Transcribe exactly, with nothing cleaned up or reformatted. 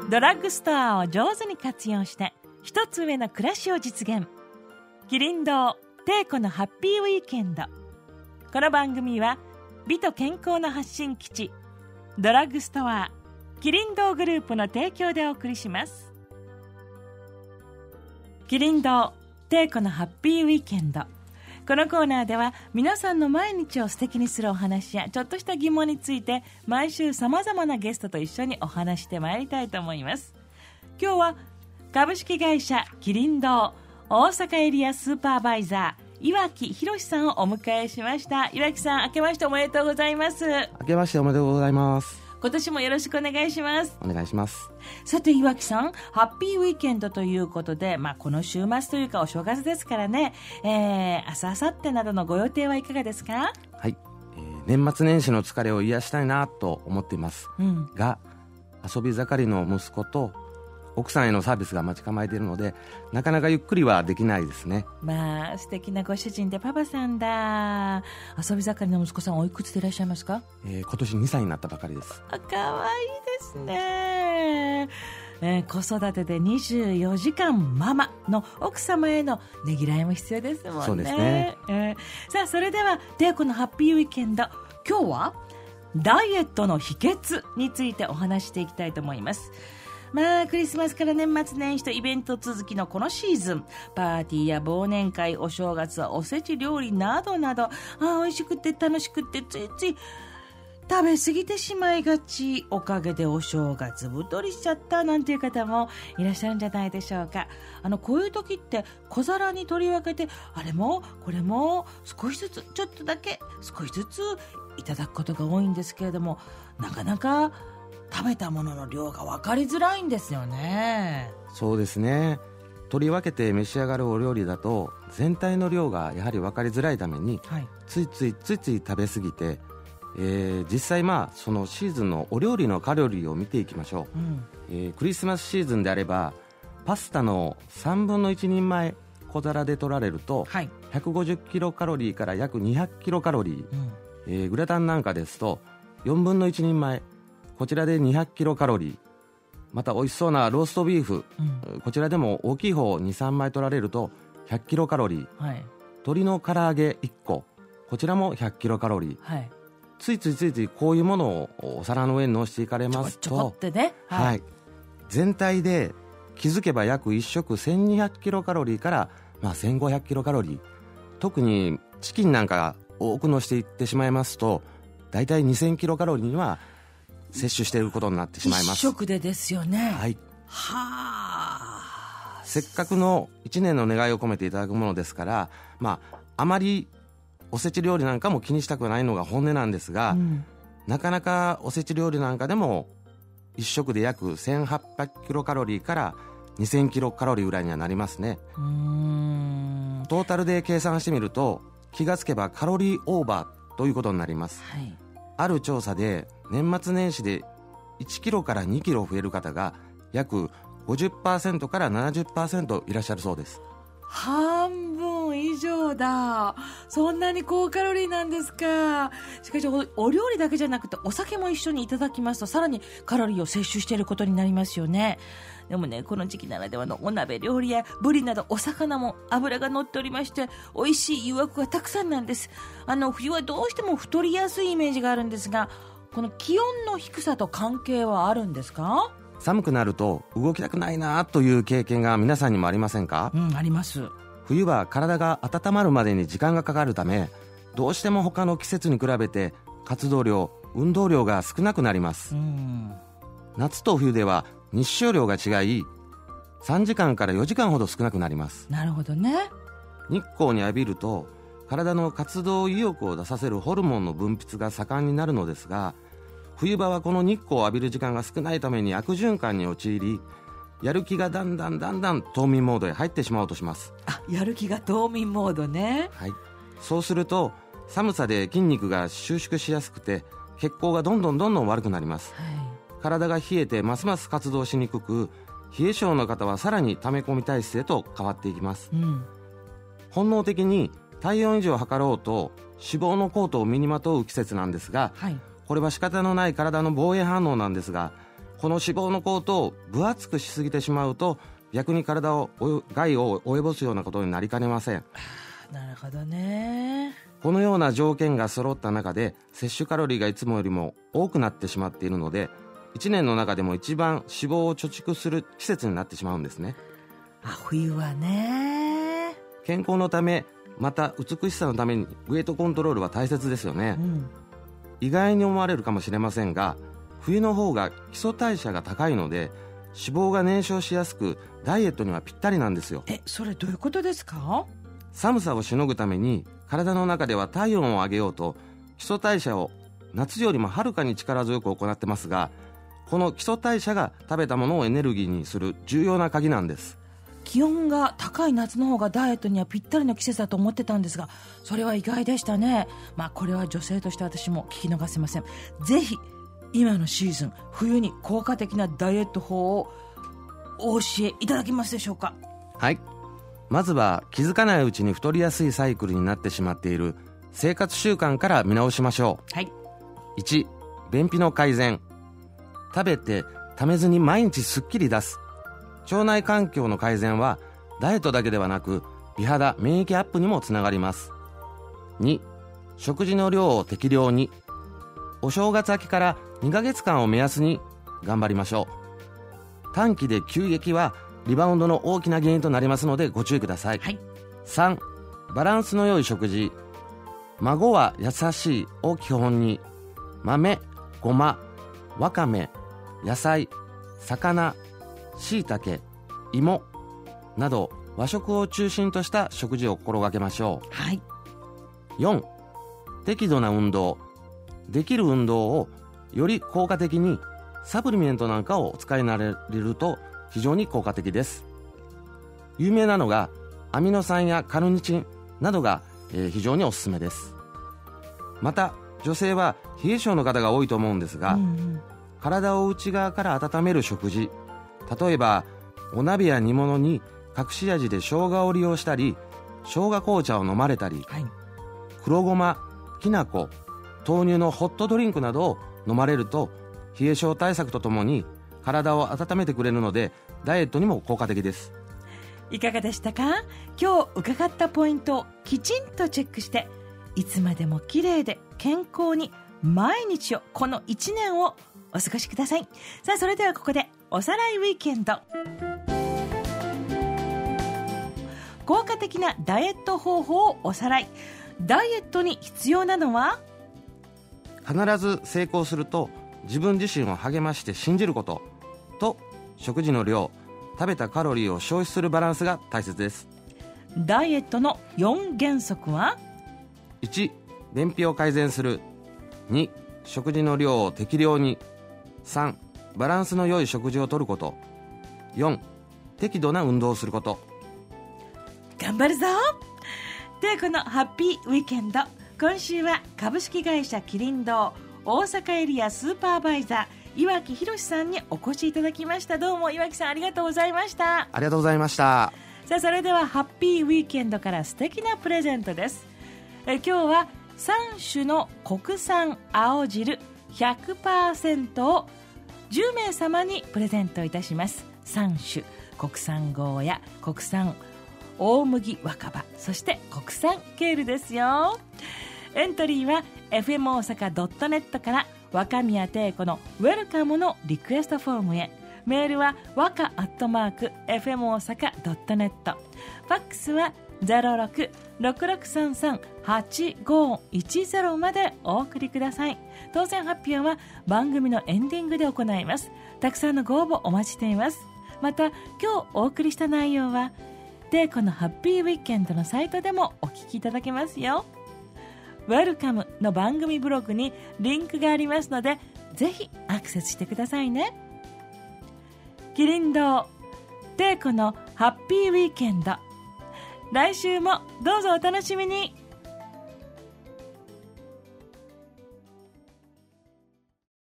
ドラッグストアを上手に活用して一つ上の暮らしを実現。キリン堂テイコのハッピーウィーケンド。この番組は美と健康の発信基地ドラッグストアキリン堂グループの提供でお送りします。キリン堂テイコのハッピーウィーケンド。このコーナーでは皆さんの毎日を素敵にするお話やちょっとした疑問について毎週さまざまなゲストと一緒にお話してまいりたいと思います。今日は株式会社キリン堂大阪エリアスーパーバイザー岩木宏さんをお迎えしました。岩木さん、明けましておめでとうございます。 明けましておめでとうございます。 今年もよろしくお願いします。 お願いします。 さて岩木さん、ハッピーウィーケンドということで、まあ、この週末というかお正月ですからね、えー、明日明後日などのご予定はいかがですか？ はい、えー、年末年始の疲れを癒したいなと思っています、うん、が遊び盛りの息子と奥さんへのサービスが待ち構えているのでなかなかゆっくりはできないですね。 まあ素敵なご主人でパパさんだ。遊び盛りの息子さんおいくつでいらっしゃいますか？ えー、今年にさいになったばかりです。 あ、かわいいですね。えー、子育てでにじゅうよじかんママの奥様へのねぎらいも必要ですもんね。 そうですね、 えー、さあそれではテイコのハッピーウィーケンド、今日はダイエットの秘訣についてお話していきたいと思います。まあクリスマスから年末年始とイベント続きのこのシーズン、パーティーや忘年会、お正月はおせち料理などなど、あ美味しくて楽しくてついつい食べ過ぎてしまいがち、おかげでお正月太りしちゃったなんていう方もいらっしゃるんじゃないでしょうか。あのこういう時って小皿に取り分けてあれもこれも少しずつちょっとだけ少しずついただくことが多いんですけれども、なかなか食べたものの量が分かりづらいんですよね。 そうですね、取り分けて召し上がるお料理だと全体の量がやはり分かりづらいために、はい、ついついついつい食べ過ぎて、えー、実際まあそのシーズンのお料理のカロリーを見ていきましょう、うんえー、クリスマスシーズンであればパスタのさんぶんのいち人前小皿で取られると、はい、ひゃくごじゅっキロカロリーから約にひゃくキロカロリー、うんえー、グラタンなんかですとよんぶんのいち人前こちらでにひゃくキロカロリー、また美味しそうなローストビーフ、うん、こちらでも大きい方 にさんまい取られるとひゃくキロカロリー、はい、鶏の唐揚げいっここちらもひゃくキロカロリー、はい、ついついついついこういうものをお皿の上に乗せていかれますとちょこちょこってね、はいはい、 全体で気づけば約いっ食せんにひゃくキロカロリーから、まあ、せんごひゃくキロカロリー、特にチキンなんか多く乗せていってしまいますとだいたいにせんキロカロリーには摂取していることになってしまいます。 一食でですよね。 はい。 はあ。 せっかくのいちねんの願いを込めていただくものですから、まああまりおせち料理なんかも気にしたくないのが本音なんですが、うん、なかなかおせち料理なんかでも一食で約せんはっぴゃくキロカロリーからにせんキロカロリーぐらいにはなりますね。 うーんトータルで計算してみると気がつけばカロリーオーバーということになります。はい。ある調査で年末年始でいちキロからにキロ増える方が約 ごじゅっパーセント から ななじゅっパーセント いらっしゃるそうです。 半分以上だ。そんなに高カロリーなんですか。しかし お, お料理だけじゃなくてお酒も一緒にいただきますとさらにカロリーを摂取していることになりますよね。でもねこの時期ならではのお鍋料理やブリなどお魚も脂が乗っておりまして美味しい誘惑がたくさんなんです。あの冬はどうしても太りやすいイメージがあるんですが、この気温の低さと関係はあるんですか？ 寒くなると動きたくないなという経験が皆さんにもありませんか？ うん、あります。 冬は体が温まるまでに時間がかかるためどうしても他の季節に比べて活動量運動量が少なくなります。うん、夏と冬では日照量が違いさんじかんからよじかんほど少なくなります。 なるほどね。 日光に浴びると体の活動意欲を出させるホルモンの分泌が盛んになるのですが、冬場はこの日光を浴びる時間が少ないために悪循環に陥りやる気がだんだんだんだん冬眠モードへ入ってしまおうとします。 あ、やる気が冬眠モードね。 はい。そうすると寒さで筋肉が収縮しやすくて血行がどんどんどんどん悪くなります。はい、体が冷えてますます活動しにくく冷え性の方はさらに溜め込み体質へと変わっていきます。うん、本能的に体温以上を測ろうと脂肪のコートを身にまとう季節なんですが、はい、これは仕方のない体の防衛反応なんですがこの脂肪のコートを分厚くしすぎてしまうと逆に体を害を及ぼすようなことになりかねません。 なるほどね。 このような条件が揃った中で摂取カロリーがいつもよりも多くなってしまっているので、いちねんの中でも一番脂肪を貯蓄する季節になってしまうんですね。 あ、冬はね。 健康のため、また美しさのためにウエイトコントロールは大切ですよね、うん、意外に思われるかもしれませんが、冬の方が基礎代謝が高いので脂肪が燃焼しやすくダイエットにはぴったりなんですよ。 え、それどういうことですか？ 寒さをしのぐために体の中では体温を上げようと基礎代謝を夏よりもはるかに力強く行ってますが、この基礎代謝が食べたものをエネルギーにする重要な鍵なんです。 気温が高い夏の方がダイエットにはぴったりの季節だと思ってたんですが、それは意外でしたね。まあこれは女性として私も聞き逃せません。ぜひ今のシーズン冬に効果的なダイエット法をお教えいただけますでしょうか？ はい、まずは気づかないうちに太りやすいサイクルになってしまっている生活習慣から見直しましょう。 はい。 いち、便秘の改善。食べてためずに毎日すっきり出す。腸内環境の改善はダイエットだけではなく美肌免疫アップにもつながります。に、食事の量を適量に。お正月明けからにかげつかんを目安に頑張りましょう。短期で急激はリバウンドの大きな原因となりますのでご注意ください。 はい。 さん、バランスの良い食事。孫は優しいを基本に豆、ごま、わかめ、野菜、魚、しいたけ、芋など和食を中心とした食事を心がけましょう。 はい。 よん、適度な運動。できる運動をより効果的にサプリメントなんかをお使いになれると非常に効果的です。有名なのがアミノ酸やカルニチンなどが、えー、非常におすすめです。また女性は冷え性の方が多いと思うんですが、うんうん、体を内側から温める食事、例えばお鍋や煮物に隠し味で生姜を利用したり生姜紅茶を飲まれたり、はい、黒ごま、きな粉、豆乳のホットドリンクなどを飲まれると冷え性対策とともに体を温めてくれるのでダイエットにも効果的です。 いかがでしたか？今日伺ったポイントをきちんとチェックしていつまでも綺麗で健康に毎日をこのいちねんをお過ごしください。さあそれではここでおさらいウィーケンド。効果的なダイエット方法をおさらい。ダイエットに必要なのは必ず成功すると自分自身を励まして信じることと、食事の量、食べたカロリーを消費するバランスが大切です。 ダイエットのよん原則は？ いち、便秘を改善する。に、食事の量を適量に。さん、バランスの良い食事をとること。よん、適度な運動をすること。 頑張るぞ。でこのハッピーウィーケンド、今週は株式会社キリン堂大阪エリアスーパーバイザー岩木宏さんにお越しいただきました。どうも岩木さんありがとうございました。 ありがとうございました。 さあそれではハッピーウィーケンドから素敵なプレゼントです。え今日はさん種の国産青汁 ひゃくパーセント をじゅうめい様にプレゼントいたします。さん種、国産ゴーヤ、国産大麦若葉、そして国産ケールですよ。エントリーは エフエム 大阪 ドットネット から若宮亭子のウェルカムのリクエストフォームへ。メールはわかアットマーク エフエム 大阪 ドットネット、 ファックスは ゼロろく ろくろくさんさん はちごいちゼロ までお送りください。当選発表は番組のエンディングで行います。たくさんのご応募お待ちしています。また今日お送りした内容はテイコのハッピーウィーケンドのサイトでもお聞きいただけますよ。ウェルカムの番組ブログにリンクがありますのでぜひアクセスしてくださいね。キリン堂テイコのハッピーウィーケンド、来週もどうぞお楽しみに。